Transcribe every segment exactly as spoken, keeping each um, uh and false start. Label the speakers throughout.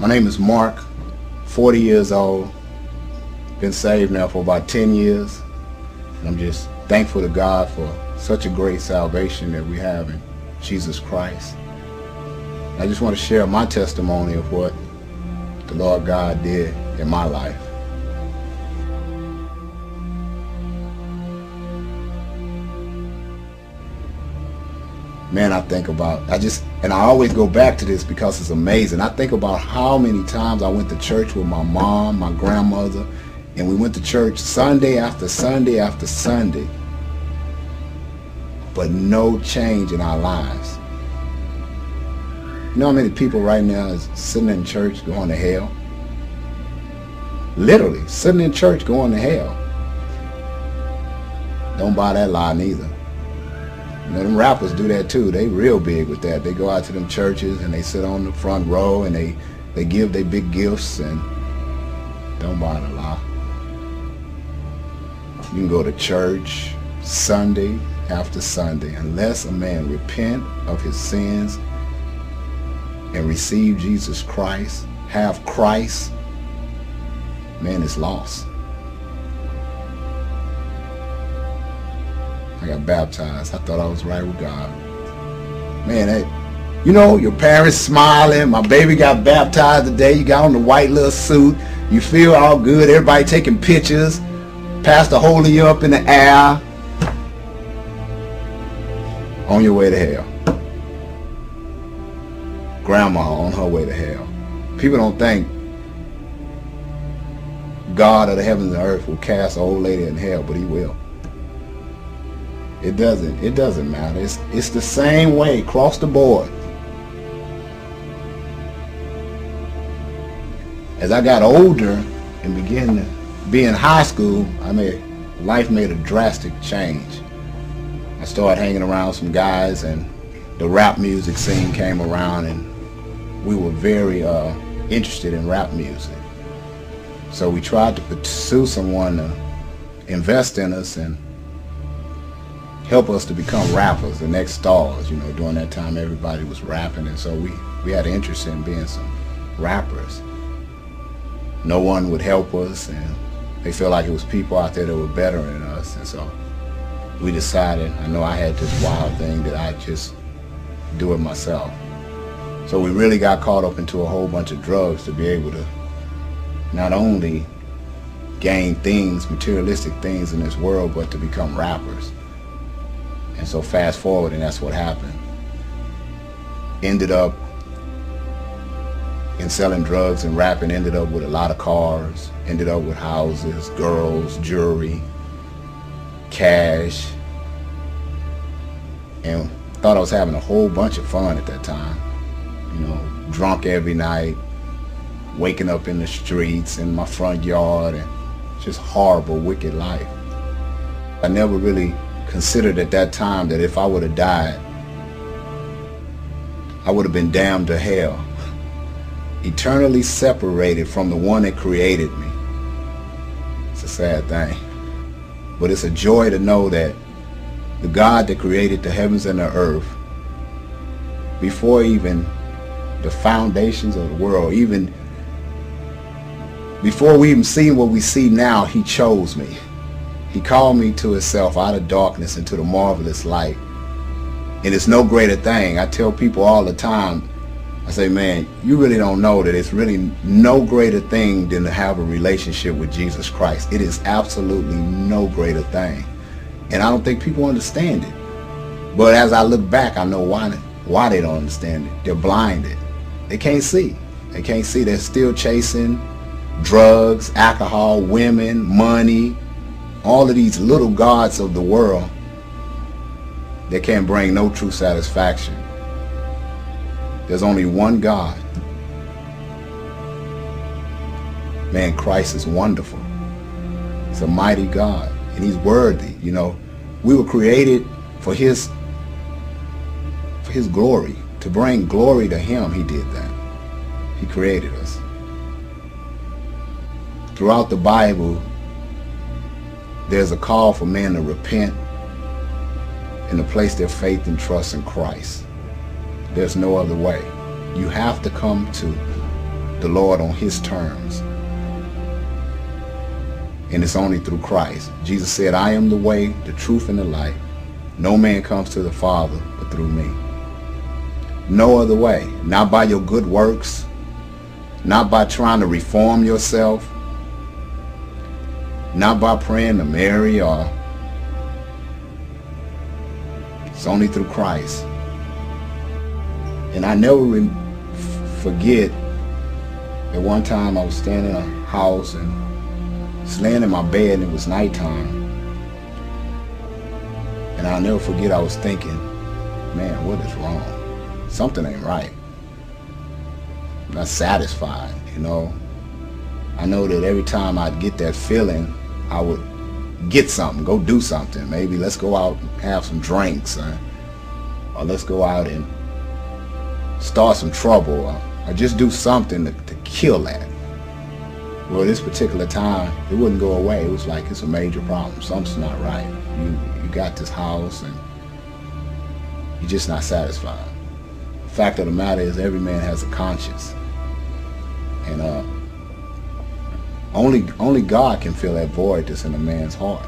Speaker 1: My name is Mark, forty years old, been saved now for about ten years, and I'm just thankful to God for such a great salvation that we have in Jesus Christ. I just want to share my testimony of what the Lord God did in my life. Man, I think about, I just, and I always go back to this because it's amazing. I think about how many times I went to church with my mom, my grandmother, and we went to church Sunday after Sunday after Sunday, but no change in our lives. You know how many people right now is sitting in church going to hell? Literally, sitting in church going to hell. Don't buy that lie neither. You know, them rappers do that too. They real big with that. They go out to them churches and they sit on the front row and they, they give their big gifts, and don't buy the lie. You can go to church Sunday after Sunday. Unless a man repent of his sins and receive Jesus Christ, have Christ, man is lost. I got baptized. I thought I was right with God. Man, that, you know, your parents smiling. My baby got baptized today. You got on the white little suit. You feel all good. Everybody taking pictures. Pastor holding you up in the air. On your way to hell. Grandma on her way to hell. People don't think God of the heavens and earth will cast an old lady in hell, but he will. It doesn't. It doesn't matter. It's, it's the same way across the board. As I got older and began to be in high school, I made life made a drastic change. I started hanging around some guys, and the rap music scene came around, and we were very uh, interested in rap music. So we tried to pursue someone to invest in us and help us to become rappers, the next stars. You know, during that time everybody was rapping, and so we, we had an interest in being some rappers. No one would help us, and they felt like it was people out there that were better than us, and so we decided, I know I had this wild thing that I'd just do it myself. So we really got caught up into a whole bunch of drugs to be able to not only gain things, materialistic things in this world, but to become rappers. And so fast forward, and that's what happened. Ended up in selling drugs and rapping, ended up with a lot of cars, ended up with houses, girls, jewelry, cash, and thought I was having a whole bunch of fun at that time. You know, drunk every night, waking up in the streets, in my front yard, and just horrible, wicked life. I never really considered at that time that if I would have died, I would have been damned to hell, eternally separated from the one that created me. It's a sad thing, but it's a joy to know that the God that created the heavens and the earth, before even the foundations of the world, even before we even seen what we see now, he chose me. He called me to himself out of darkness into the marvelous light. And it's no greater thing. I tell people all the time, I say, man, you really don't know that it's really no greater thing than to have a relationship with Jesus Christ. It is absolutely no greater thing. And I don't think people understand it. But as I look back, I know why, why they don't understand it. They're blinded. They can't see. They can't see. They're still chasing drugs, alcohol, women, money, all of these little gods of the world that can't bring no true satisfaction. There's only one God. Man, Christ is wonderful. He's a mighty God, and he's worthy. You know, we were created for his for his glory, to bring glory to him. He did that. He created us. Throughout the Bible, there's a call for men to repent and to place their faith and trust in Christ. There's no other way. You have to come to the Lord on his terms. And it's only through Christ. Jesus said, I am the way, the truth, and the life. No man comes to the Father but through me. No other way. Not by your good works. Not by trying to reform yourself. Not by praying to Mary, or it's only through Christ. And I never re forget that one time I was standing in a house and was laying in my bed and it was nighttime. And I'll never forget I was thinking, man, what is wrong? Something ain't right. I'm not satisfied, you know. I know that every time I'd get that feeling, I would get something, go do something. Maybe let's go out and have some drinks, or, or let's go out and start some trouble, or, or just do something to, to kill that. Well, this particular time, it wouldn't go away. It was like, it's a major problem. Something's not right. You, you got this house and you're just not satisfied. The fact of the matter is, every man has a conscience. And uh, only, only God can fill that void that's in a man's heart.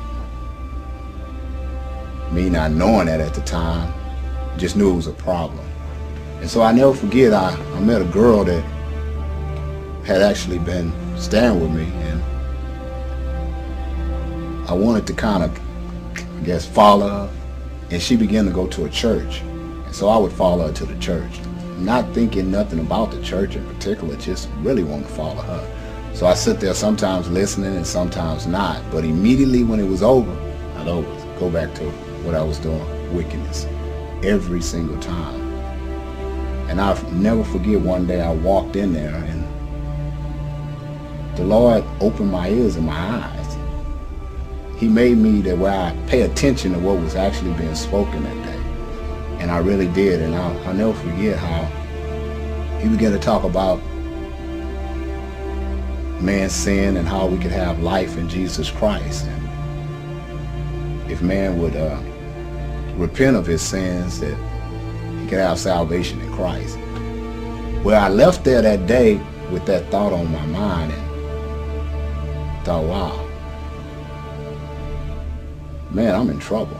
Speaker 1: Me not knowing that at the time, just knew it was a problem. And so I never forget, I, I met a girl that had actually been staying with me, and I wanted to kind of, I guess, follow her, and she began to go to a church. And so I would follow her to the church, not thinking nothing about the church in particular, just really wanting to follow her. So I sit there sometimes listening and sometimes not, but immediately when it was over, I'd always go back to what I was doing, wickedness, every single time. And I'll never forget, one day I walked in there and the Lord opened my ears and my eyes. He made me that where I pay attention to what was actually being spoken that day. And I really did. And I'll, I'll never forget how he began to talk about man's sin and how we could have life in Jesus Christ. And if man would uh, repent of his sins, that he could have salvation in Christ. Well, I left there that day with that thought on my mind, and thought, wow, man, I'm in trouble.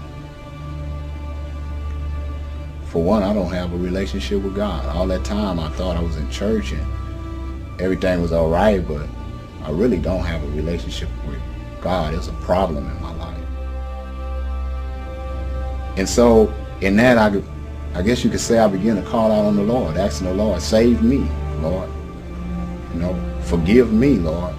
Speaker 1: For one, I don't have a relationship with God. All that time I thought I was in church and everything was all right, but I really don't have a relationship with God. There's a problem in my life. And so in that, I, I guess you could say I began to call out on the Lord, asking the Lord, save me, Lord. You know, forgive me, Lord.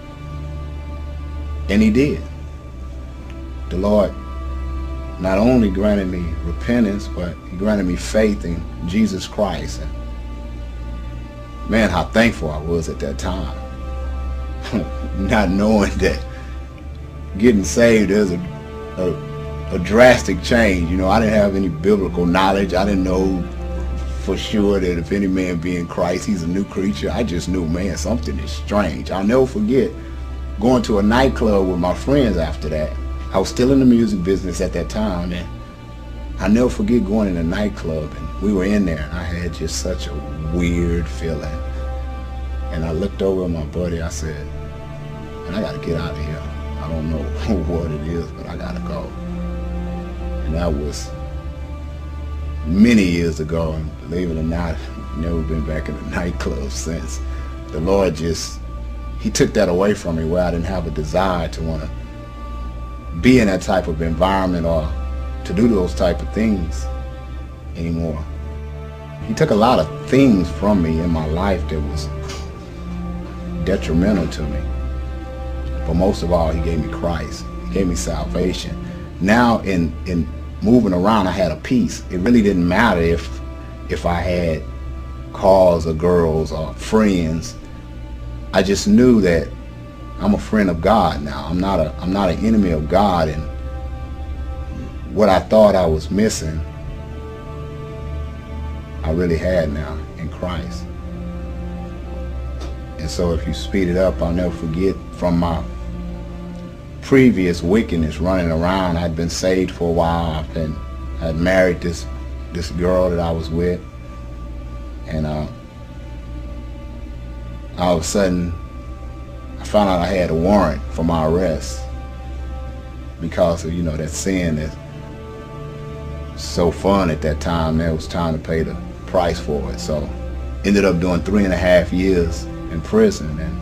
Speaker 1: And he did. The Lord not only granted me repentance, but he granted me faith in Jesus Christ. And man, how thankful I was at that time. Not knowing that getting saved is a, a, a drastic change. You know, I didn't have any biblical knowledge. I didn't know for sure that if any man be in Christ, he's a new creature. I just knew, man, something is strange. I'll never forget going to a nightclub with my friends after that. I was still in the music business at that time, and I'll never forget going in a nightclub, and we were in there, and I had just such a weird feeling. And I looked over at my buddy, I said, man, I gotta get out of here. I don't know what it is, but I gotta go. And that was many years ago, and believe it or not, I've never been back in a nightclub since. The Lord just, he took that away from me, where I didn't have a desire to want to be in that type of environment or to do those type of things anymore. He took a lot of things from me in my life that was detrimental to me. But most of all, he gave me Christ. He gave me salvation. Now in, in moving around, I had a peace. It really didn't matter if, if I had cars or girls or friends. I just knew that I'm a friend of God now. I'm not a I'm not an enemy of God, and what I thought I was missing, I really had now in Christ. And so if you speed it up, I'll never forget, from my previous wickedness running around, I'd been saved for a while. I've been I'd married this this girl that I was with, and uh all of a sudden I found out I had a warrant for my arrest because of, you know, that sin that's so fun at that time. That was time to pay the price for it. So ended up doing three and a half years in prison, and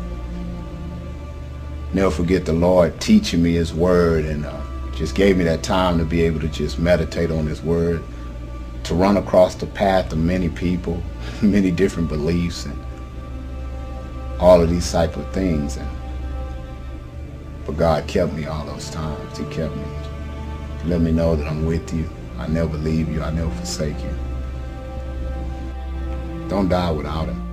Speaker 1: never forget the Lord teaching me his word, and uh, just gave me that time to be able to just meditate on his word, to run across the path of many people, many different beliefs, and all of these type of things. And but God kept me all those times. He kept me. He let me know that I'm with you. I never leave you. I never forsake you. Don't die without him.